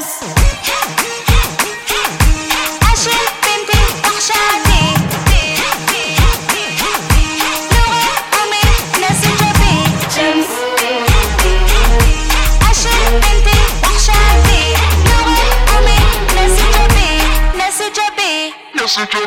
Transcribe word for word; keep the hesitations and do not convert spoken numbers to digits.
عشان بنتي وحشاني لغة أمي ناس جنبي شمس عشان بنتي وحشاني لغة أمي ناس جنبي ناس جنبي